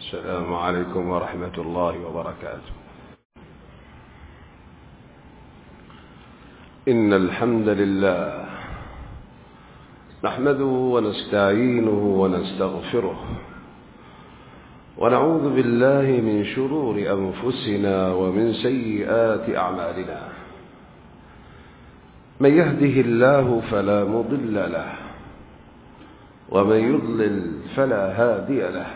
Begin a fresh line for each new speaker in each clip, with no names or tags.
السلام عليكم ورحمة الله وبركاته. إن الحمد لله نحمده ونستعينه ونستغفره ونعوذ بالله من شرور أنفسنا ومن سيئات أعمالنا. من يهده الله فلا مضل له ومن يضلل فلا هادي له،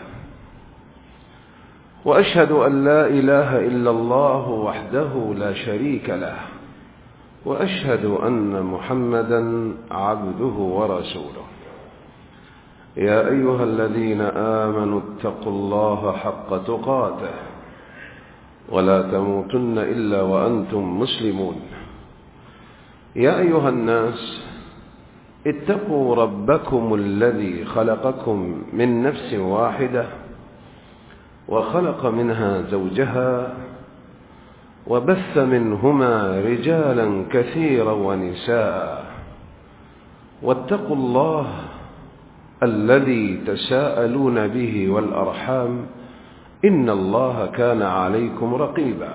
وأشهد أن لا إله إلا الله وحده لا شريك له، وأشهد أن محمدا عبده ورسوله. يا أيها الذين آمنوا اتقوا الله حق تقاته ولا تموتن إلا وأنتم مسلمون. يا أيها الناس اتقوا ربكم الذي خلقكم من نفس واحدة وخلق منها زوجها وبث منهما رجالا كثيرا ونساء، واتقوا الله الذي تساءلون به والأرحام إن الله كان عليكم رقيبا.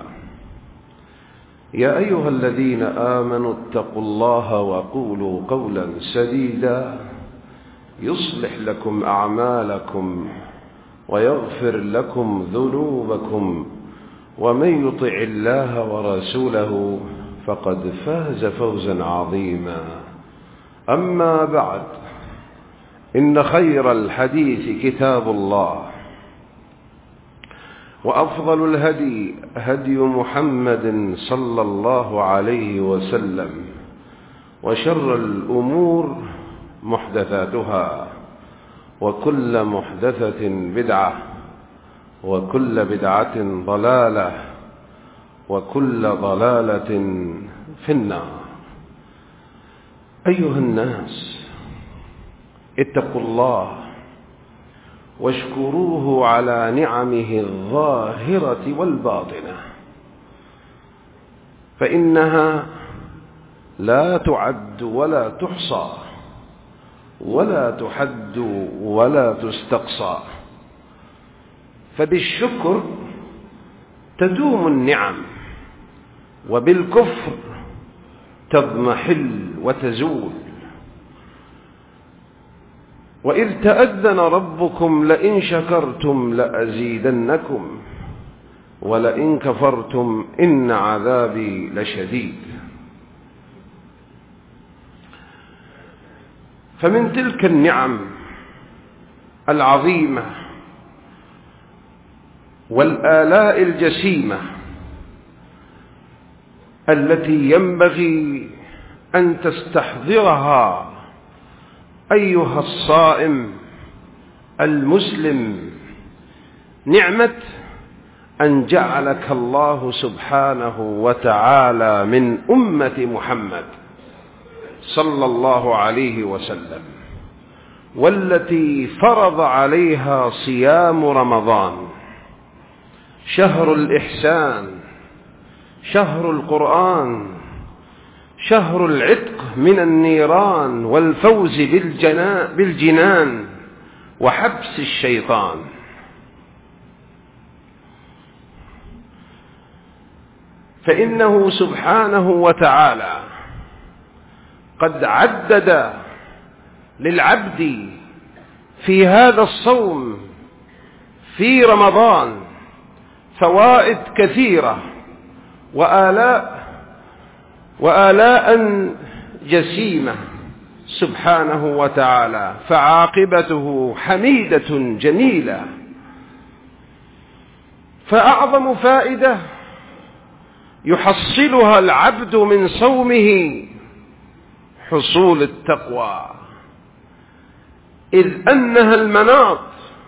يا أيها الذين آمنوا اتقوا الله وقولوا قولا سديدا يصلح لكم أعمالكم ويغفر لكم ذنوبكم، ومن يطع الله ورسوله فقد فاز فوزا عظيما. أما بعد، إن خير الحديث كتاب الله، وأفضل الهدي هدي محمد صلى الله عليه وسلم، وشر الأمور محدثاتها، وكل محدثة بدعة، وكل بدعة ضلالة، وكل ضلالة في النار. أيها الناس اتقوا الله واشكروه على نعمه الظاهرة والباطنة، فإنها لا تعد ولا تحصى ولا تحد ولا تستقصى. فبالشكر تدوم النعم، وبالكفر تضمحل وتزول. وإذ تأذن ربكم لئن شكرتم لأزيدنكم ولئن كفرتم إن عذابي لشديد. فمن تلك النعم العظيمة والآلاء الجسيمة التي ينبغي أن تستحضرها أيها الصائم المسلم، نعمة أن جعلك الله سبحانه وتعالى من أمة محمد صلى الله عليه وسلم، والتي فرض عليها صيام رمضان، شهر الإحسان، شهر القرآن، شهر العتق من النيران والفوز بالجنان وحبس الشيطان. فإنه سبحانه وتعالى قد عدد للعبد في هذا الصوم في رمضان فوائد كثيرة وآلاء جسيمة سبحانه وتعالى، فعاقبته حميدة جميلة. فأعظم فائدة يحصلها العبد من صومه حصول التقوى، إذ أنها المناط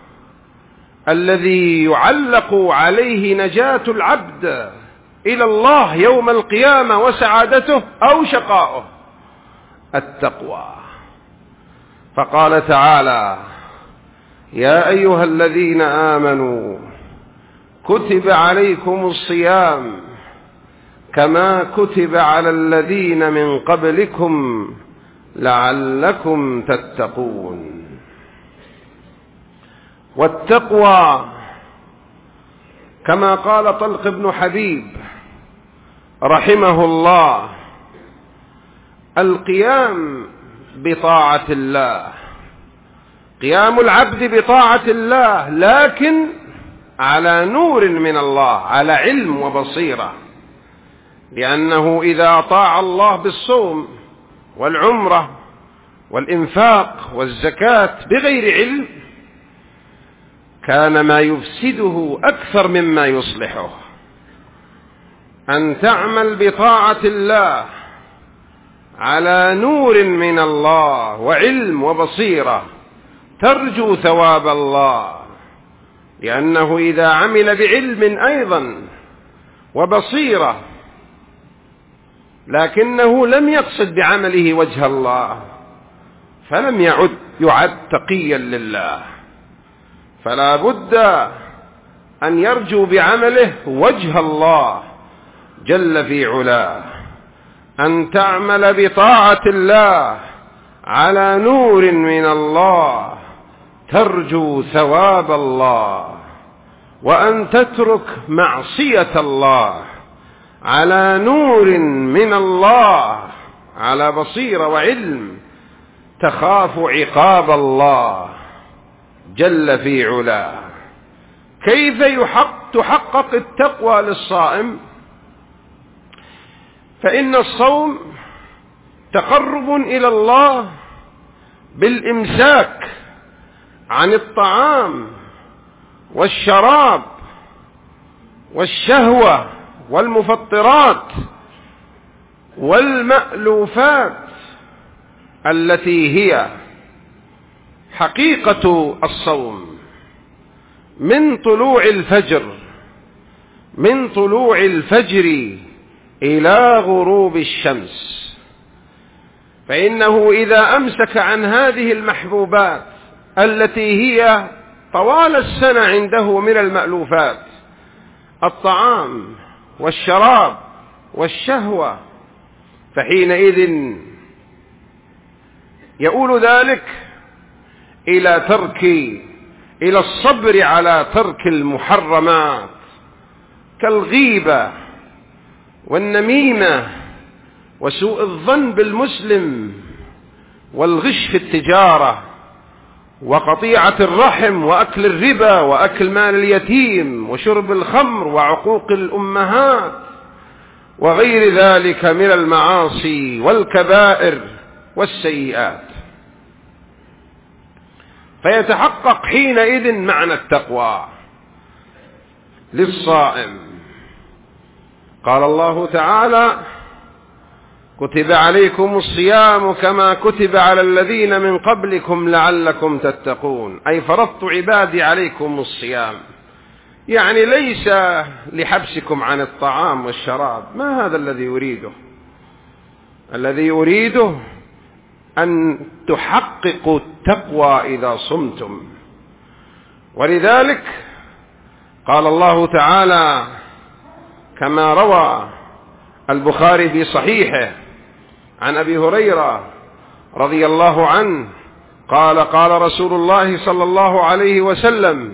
الذي يعلق عليه نجاة العبد إلى الله يوم القيامة وسعادته أو شقاؤه، التقوى. فقال تعالى: يا أيها الذين آمنوا كتب عليكم الصيام كما كتب على الذين من قبلكم لعلكم تتقون. والتقوى كما قال طلق بن حبيب رحمه الله: القيام بطاعة الله، قيام العبد بطاعة الله، لكن على نور من الله، على علم وبصيرة، لأنه إذا أطاع الله بالصوم والعمرة والإنفاق والزكاة بغير علم كان ما يفسده أكثر مما يصلحه. أن تعمل بطاعة الله على نور من الله وعلم وبصيرة ترجو ثواب الله، لأنه إذا عمل بعلم أيضا وبصيرة لكنه لم يقصد بعمله وجه الله فلم يعد تقيا لله، فلا بد أن يرجو بعمله وجه الله جل في علاه. أن تعمل بطاعة الله على نور من الله ترجو ثواب الله، وأن تترك معصية الله على نور من الله، على بصيرة وعلم، تخاف عقاب الله جل في علاه. كيف تحقق التقوى للصائم؟ فإن الصوم تقرب إلى الله بالإمساك عن الطعام والشراب والشهوة والمفطرات والمألوفات التي هي حقيقة الصوم من طلوع الفجر إلى غروب الشمس. فإنه إذا أمسك عن هذه المحبوبات التي هي طوال السنة عنده من المألوفات، الطعام والشراب والشهوة، فحينئذ يؤول ذلك إلى الصبر على ترك المحرمات كالغيبة والنميمة وسوء الظن بالمسلم والغش في التجارة وقطيعة الرحم وأكل الربا وأكل مال اليتيم وشرب الخمر وعقوق الأمهات وغير ذلك من المعاصي والكبائر والسيئات. فيتحقق حينئذ معنى التقوى للصائم. قال الله تعالى: كتب عليكم الصيام كما كتب على الذين من قبلكم لعلكم تتقون، أي فرضت عبادي عليكم الصيام، يعني ليس لحبسكم عن الطعام والشراب، ما هذا الذي يريده. الذي يريده أن تحققوا التقوى إذا صمتم. ولذلك قال الله تعالى كما روى البخاري في صحيحه عن أبي هريرة رضي الله عنه قال: قال رسول الله صلى الله عليه وسلم: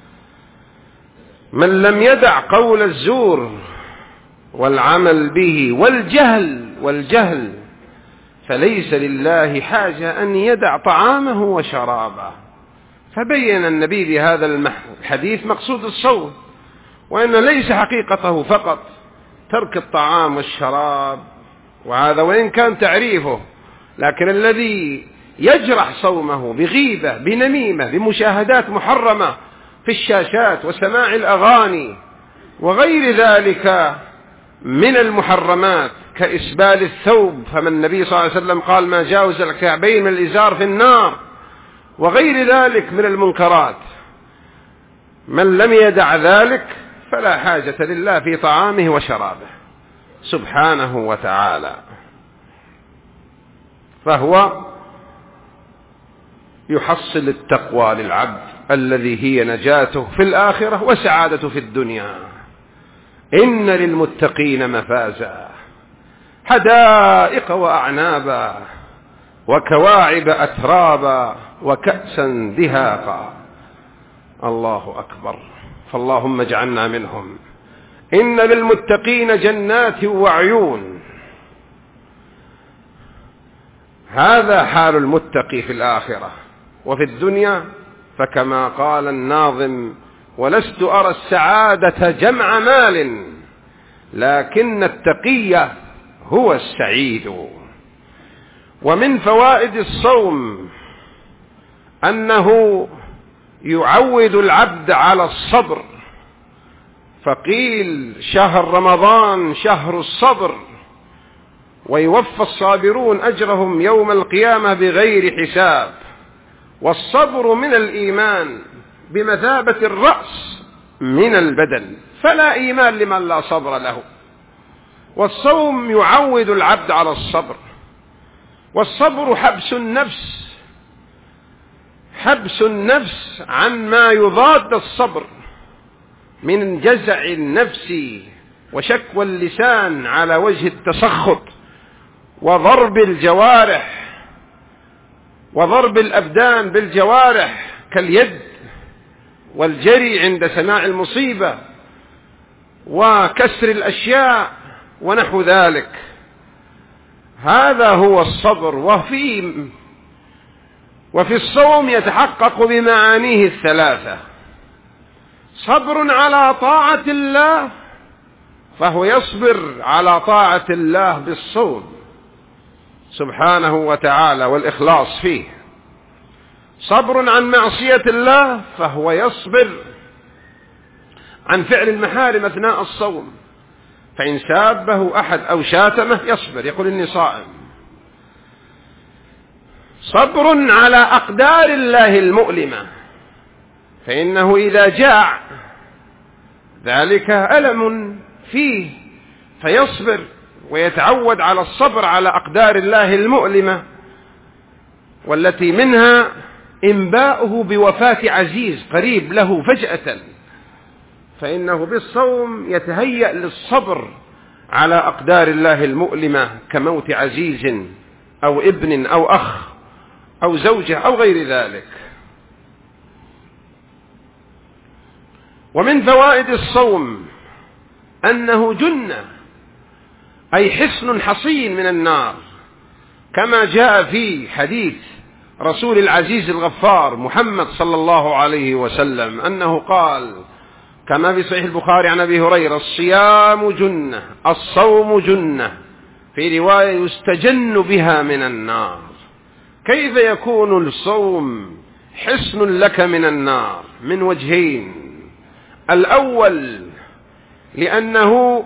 من لم يدع قول الزور والعمل به والجهل فليس لله حاجة أن يدع طعامه وشرابه. فبين النبي بهذا الحديث مقصود الصوم، وأن ليس حقيقته فقط ترك الطعام والشراب، وهذا وإن كان تعريفه، لكن الذي يجرح صومه بغيبة بنميمة بمشاهدات محرمة في الشاشات وسماع الأغاني وغير ذلك من المحرمات كإسبال الثوب، فمن النبي صلى الله عليه وسلم قال: ما جاوز الكعبين من الإزار في النار، وغير ذلك من المنكرات. من لم يدع ذلك فلا حاجة لله في طعامه وشرابه سبحانه وتعالى، فهو يحصل التقوى للعبد الذي هي نجاته في الآخرة وسعادته في الدنيا. إن للمتقين مفازا، حدائق وأعنابا وكواعب أترابا وكأسا دهاقا. الله أكبر. فاللهم اجعلنا منهم. إن للمتقين جنات وعيون. هذا حال المتقي في الآخرة. وفي الدنيا فكما قال الناظم: ولست أرى السعادة جمع مال، لكن التقي هو السعيد. ومن فوائد الصوم أنه يعود العبد على الصبر، فقيل شهر رمضان شهر الصبر، ويوفى الصابرون أجرهم يوم القيامة بغير حساب. والصبر من الإيمان بمثابة الرأس من البدن، فلا إيمان لمن لا صبر له. والصوم يعود العبد على الصبر. والصبر حبس النفس عن ما يضاد الصبر من جزع النفس وشكوى اللسان على وجه التسخط، وضرب الجوارح وضرب الأبدان بالجوارح كاليد والجري عند سماع المصيبة وكسر الأشياء ونحو ذلك. هذا هو الصبر. وفي الصوم يتحقق بمعانيه الثلاثة: صبر على طاعة الله، فهو يصبر على طاعة الله بالصوم سبحانه وتعالى والإخلاص فيه. صبر عن معصية الله، فهو يصبر عن فعل المحارم أثناء الصوم، فإن سابه أحد أو شاتمه يصبر، يقول إني صائم. صبر على أقدار الله المؤلمة، فإنه إذا جاع ذلك ألم فيه، فيصبر ويتعود على الصبر على أقدار الله المؤلمة، والتي منها إنباؤه بوفاة عزيز قريب له فجأة، فإنه بالصوم يتهيأ للصبر على أقدار الله المؤلمة كموت عزيز أو ابن أو أخ أو زوجة أو غير ذلك. ومن فوائد الصوم أنه جنة، أي حصن حصين من النار، كما جاء في حديث رسول العزيز الغفار محمد صلى الله عليه وسلم أنه قال كما في صحيح البخاري عن أبي هريرة: الصيام جنة، الصوم جنة، في رواية يستجن بها من النار. كيف يكون الصوم حصن لك من النار؟ من وجهين: الأول لأنه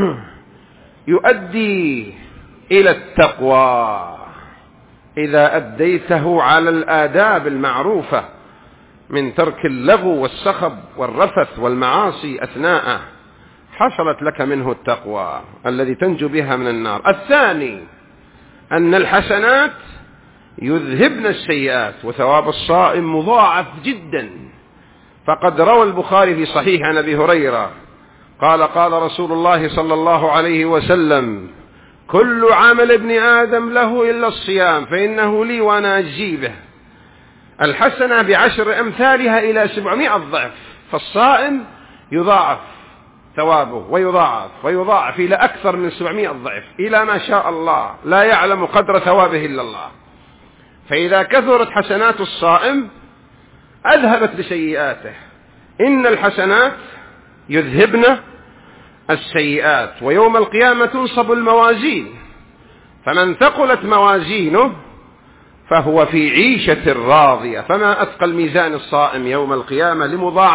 يؤدي إلى التقوى إذا أديته على الآداب المعروفة من ترك اللغو والسخب والرفث والمعاصي أثناءه، حصلت لك منه التقوى الذي تنجو بها من النار. الثاني أن الحسنات يذهبن السيئات، وثواب الصائم مضاعف جدا. فقد روى البخاري في صحيح عن أبي هريرة قال: قال رسول الله صلى الله عليه وسلم: كل عمل ابن آدم له إلا الصيام فإنه لي وأنا أجزي به. الحسنة ب10 أمثالها إلى 700 ضعف، فالصائم يضاعف ثوابه ويضاعف إلى أكثر من 700 ضعف، إلى ما شاء الله، لا يعلم قدر ثوابه إلا الله. فإذا كثرت حسنات الصائم أذهبت لسيئاته. إن الحسنات يذهبن السيئات، ويوم القيامة تنصب الموازين، فمن ثقلت موازينه فهو في عيشة راضية. فما أثقل ميزان الصائم يوم القيامة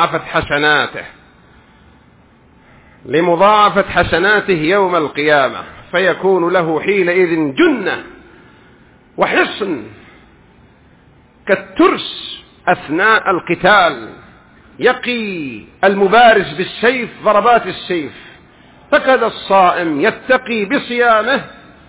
لمضاعفة حسناته يوم القيامة، فيكون له حينئذ جنة وحصن كالترس أثناء القتال، يقي المبارز بالسيف ضربات السيف، فكذا الصائم يتقي بصيامه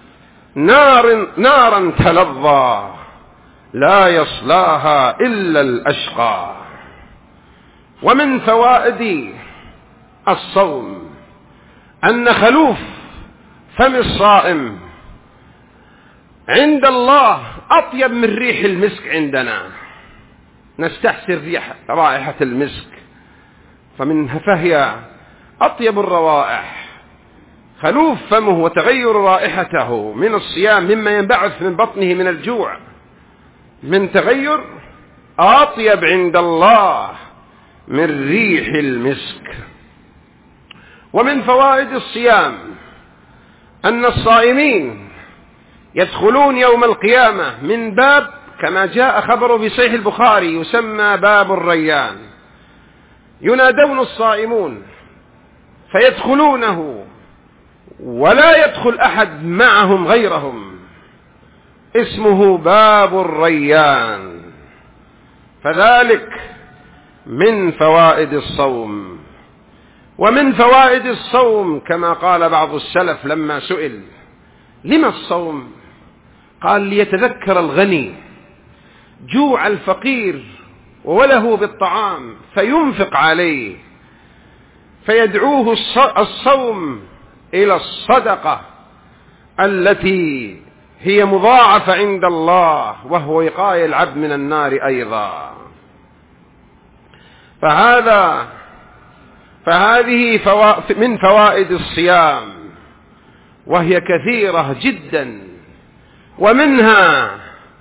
نارا تلظى لا يصلاها إلا الأشقى. ومن فوائد الصوم أن خلوف فم الصائم عند الله أطيب من ريح المسك عندنا، نستحسن رائحة المسك فهي أطيب الروائح، خلوف فمه وتغير رائحته من الصيام مما ينبعث من بطنه من الجوع من تغير أطيب عند الله من ريح المسك. ومن فوائد الصيام أن الصائمين يدخلون يوم القيامة من باب، كما جاء خبره في صحيح البخاري، يسمى باب الريان، ينادون الصائمون فيدخلونه ولا يدخل أحد معهم غيرهم، اسمه باب الريان. فذلك من فوائد الصوم. ومن فوائد الصوم كما قال بعض السلف لما سئل لما الصوم، قال ليتذكر الغني جوع الفقير وله بالطعام فينفق عليه، فيدعوه الصوم إلى الصدقة التي هي مضاعفة عند الله، وهو وقاية العبد من النار أيضا. فهذه من فوائد الصيام، وهي كثيرة جدا. ومنها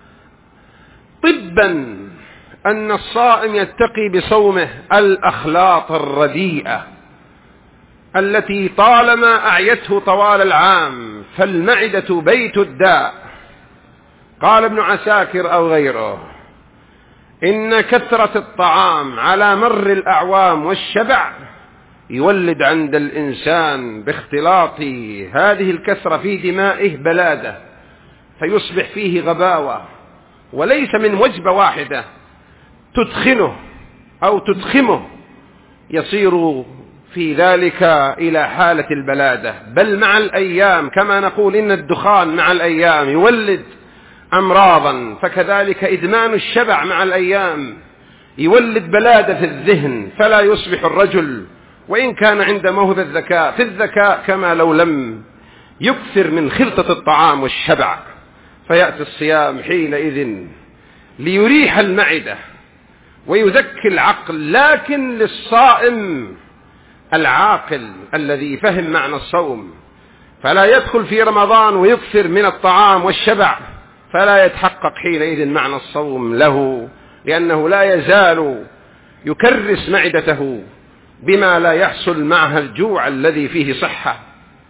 طبا أن الصائم يتقي بصومه الأخلاط الرديئة التي طالما أعيته طوال العام، فالمعدة بيت الداء. قال ابن عساكر أو غيره إن كثرة الطعام على مر الأعوام والشبع يولد عند الإنسان باختلاط هذه الكثرة في دمائه بلادة، فيصبح فيه غباوة، وليس من وجبة واحدة تدخنه أو تدخمه يصير في ذلك إلى حالة البلادة، بل مع الأيام كما نقول إن الدخان مع الأيام يولد أمراضا، فكذلك إدمان الشبع مع الأيام يولد بلادة في الذهن، فلا يصبح الرجل وإن كان عنده موهبة الذكاء في الذكاء كما لو لم يكثر من خلطة الطعام والشبع. فيأتي الصيام حينئذ ليريح المعدة ويذكي العقل، لكن للصائم العاقل الذي فهم معنى الصوم فلا يدخل في رمضان ويكثر من الطعام والشبع، فلا يتحقق حينئذ معنى الصوم له، لأنه لا يزال يكرس معدته بما لا يحصل معها الجوع الذي فيه صحة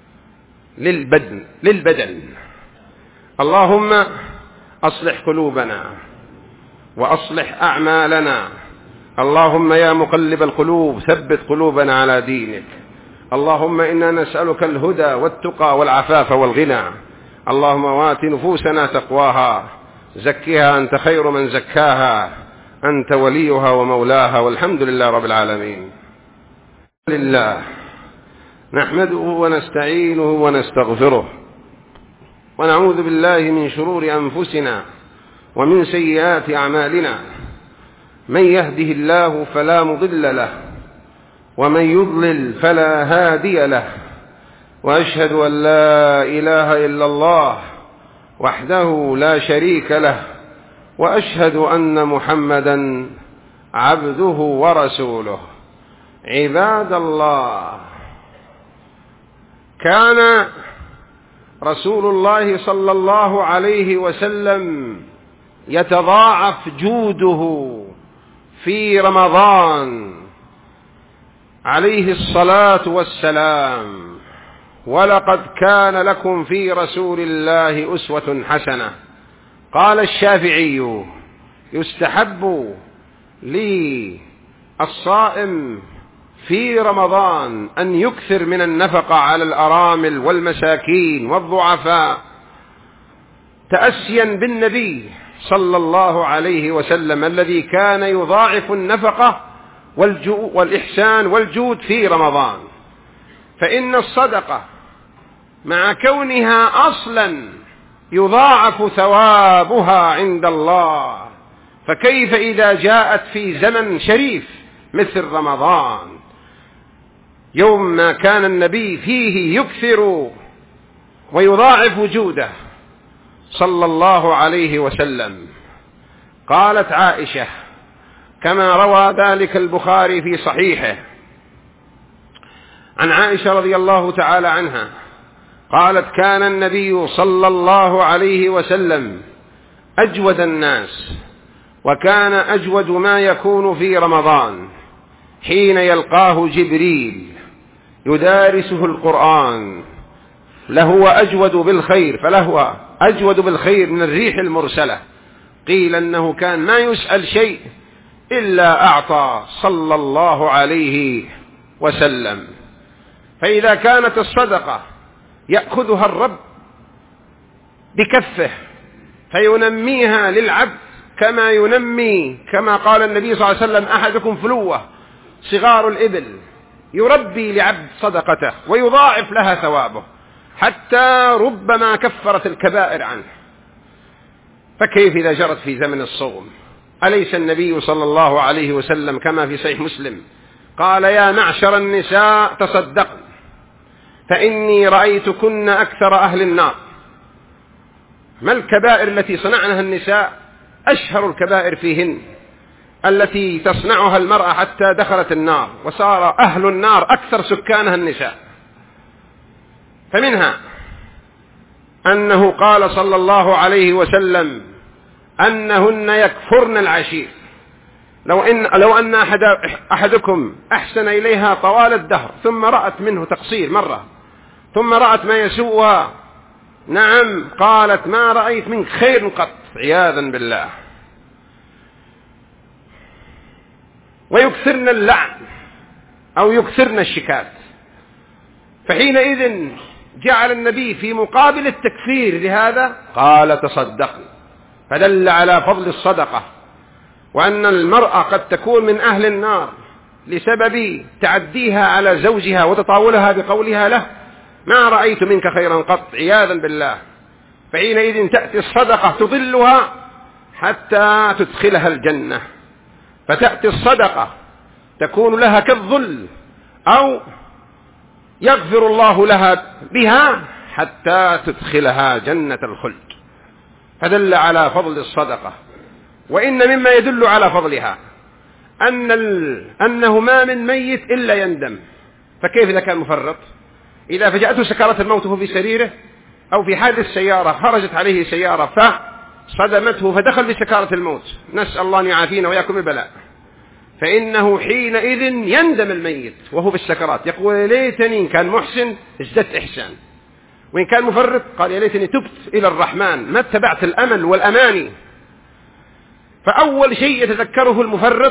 للبدن. اللهم أصلح قلوبنا وأصلح أعمالنا. اللهم يا مقلب القلوب ثبت قلوبنا على دينك. اللهم إنا نسألك الهدى والتقى والعفاف والغنى. اللهم وآت نفوسنا تقواها، زكها أنت خير من زكاها، أنت وليها ومولاها، والحمد لله رب العالمين. لله نحمده ونستعينه ونستغفره، ونعوذ بالله من شرور أنفسنا ومن سيئات أعمالنا. من يهده الله فلا مضل له، ومن يضلل فلا هادي له. وأشهد أن لا إله إلا الله وحده لا شريك له، وأشهد أن محمدا عبده ورسوله. عباد الله، كان رسول الله صلى الله عليه وسلم يتضاعف جوده في رمضان عليه الصلاة والسلام. ولقد كان لكم في رسول الله أسوة حسنة. قال الشافعي: يستحب للصائم في رمضان أن يكثر من النفقة على الأرامل والمساكين والضعفاء، تأسيا بالنبي صلى الله عليه وسلم الذي كان يضاعف النفقة والإحسان والجود في رمضان. فإن الصدقة مع كونها أصلا يضاعف ثوابها عند الله، فكيف إذا جاءت في زمن شريف مثل رمضان، يوم ما كان النبي فيه يكثر ويضاعف جوده صلى الله عليه وسلم. قالت عائشة كما روى ذلك البخاري في صحيحه: عن عائشة رضي الله تعالى عنها قالت: كان النبي صلى الله عليه وسلم أجود الناس، وكان أجود ما يكون في رمضان حين يلقاه جبريل يدارسه القرآن، لهو أجود بالخير، فلهو أجود بالخير من الريح المرسلة. قيل أنه كان ما يسأل شيء إلا أعطى صلى الله عليه وسلم. فإذا كانت الصدقة يأخذها الرب بكفه فينميها للعبد كما ينمي، كما قال النبي صلى الله عليه وسلم: أحدكم فلوة صغار الإبل، يربي لعبد صدقته ويضاعف لها ثوابه حتى ربما كفرت الكبائر عنه. فكيف إذا جرت في زمن الصوم؟ أليس النبي صلى الله عليه وسلم كما في صحيح مسلم قال: يا معشر النساء تصدقن فإني رأيتكن أكثر أهل النار. ما الكبائر التي صنعناها النساء؟ أشهر الكبائر فيهن التي تصنعها المرأة حتى دخلت النار، وصار أهل النار أكثر سكانها النساء. فمنها أنه قال صلى الله عليه وسلم أنهن يكفرن العشير. لو أن أحدكم أحسن إليها طوال الدهر ثم رأت منه تقصير مرة، ثم رأت ما يسوءها، نعم، قالت: ما رأيت منك خير قط، عياذا بالله. ويكثرن اللعن أو يكثرن الشكات. فحينئذ جعل النبي في مقابل التكفير لهذا قال: تصدقن، فدل على فضل الصدقة، وأن المرأة قد تكون من أهل النار لسبب تعديها على زوجها وتطاولها بقولها له: ما رأيت منك خيرا قط، عياذا بالله. فحينئذ تأتي الصدقة تضلها حتى تدخلها الجنة، فتأتي الصدقة تكون لها كالظل، أو يغفر الله لها بها حتى تدخلها جنة الخلد. فدل على فضل الصدقة. وإن مما يدل على فضلها أنه ما من ميت إلا يندم. فكيف إذا كان مفرط؟ إذا فجأته سكرات الموت وهو في سريره، أو في حادث سيارة خرجت عليه سيارة فصدمته فدخل في سكرات الموت، نسأل الله أن يعافينا وياكم البلاء، فإنه حينئذ يندم الميت وهو في السكرات، يقول: يا ليتني إن كان محسن ازددت إحسان، وإن كان مفرط قال: يا ليتني تبت إلى الرحمن ما اتبعت الأمل والأماني. فأول شيء يتذكره المفرط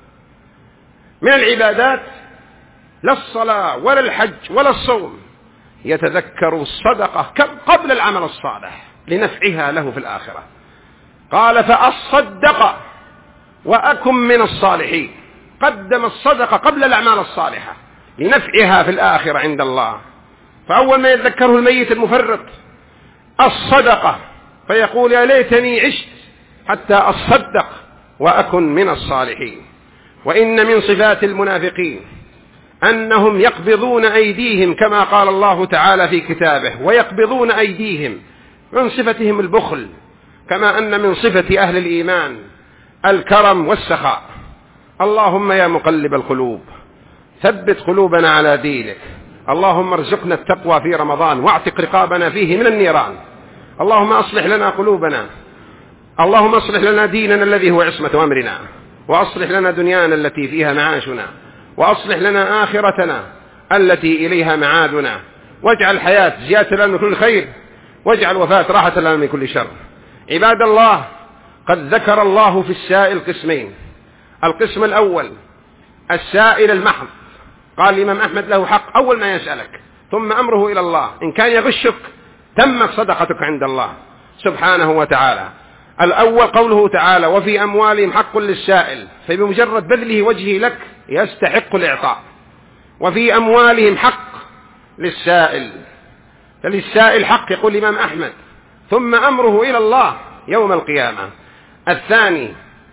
من العبادات لا الصلاة ولا الحج ولا الصوم، يتذكر الصدقة قبل العمل الصالح لنفعها له في الآخرة. قال: فأصدق وأكن من الصالحين. قدم الصدقة قبل الأعمال الصالحة لنفعها في الآخرة عند الله. فأول ما يتذكره الميت المفرط الصدقة، فيقول: يا ليتني عشت حتى أصدق وأكن من الصالحين. وإن من صفات المنافقين أنهم يقبضون أيديهم كما قال الله تعالى في كتابه: ويقبضون أيديهم. من صفتهم البخل، كما أن من صفة أهل الإيمان الكرم والسخاء. اللهم يا مقلب القلوب ثبت قلوبنا على دينك. اللهم ارزقنا التقوى في رمضان واعتق رقابنا فيه من النيران. اللهم أصلح لنا قلوبنا، اللهم أصلح لنا ديننا الذي هو عصمة أمرنا، وأصلح لنا دنيانا التي فيها معاشنا، وأصلح لنا آخرتنا التي إليها معادنا، واجعل الحياة زيادة لنا من كل خير، واجعل الوفاة راحة لنا من كل شر. عباد الله، قد ذكر الله في السائل قسمين. القسم الأول السائل المحض، قال الإمام أحمد: له حق أول ما يسألك، ثم أمره إلى الله، إن كان يغشك تمت صدقتك عند الله سبحانه وتعالى. الأول قوله تعالى: وفي أموالهم حق للسائل، فبمجرد بذله وجهه لك يستحق الإعطاء. وفي أموالهم حق للسائل، فللسائل حق، يقول الإمام أحمد، ثم أمره إلى الله يوم القيامة. الثاني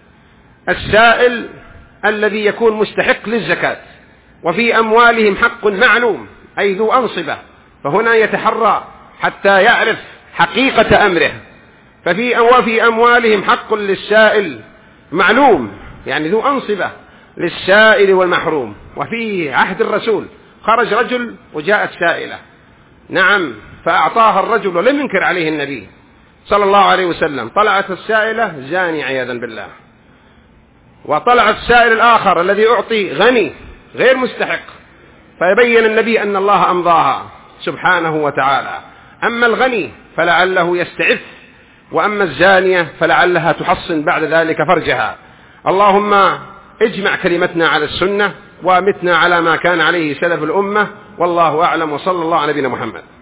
السائل الذي يكون مستحق للزكاة. وفي أموالهم حق معلوم، أي ذو أنصبة، فهنا يتحرى حتى يعرف حقيقة أمره. وفي أموالهم حق للسائل معلوم، يعني ذو أنصبة للسائل والمحروم. وفي عهد الرسول خرج رجل وجاءت سائلة، نعم، فأعطاها الرجل ولم ينكر عليه النبي صلى الله عليه وسلم. طلعت السائلة زاني عياذا بالله، وطلع السائل الآخر الذي أعطي غني غير مستحق، فيبين النبي أن الله أمضاها سبحانه وتعالى. أما الغني فلعله يستعف، وأما الزانية فلعلها تحصن بعد ذلك فرجها. اللهم اجمع كلمتنا على السنة وامتنا على ما كان عليه سلف الأمة، والله أعلم، وصلى الله على نبينا محمد.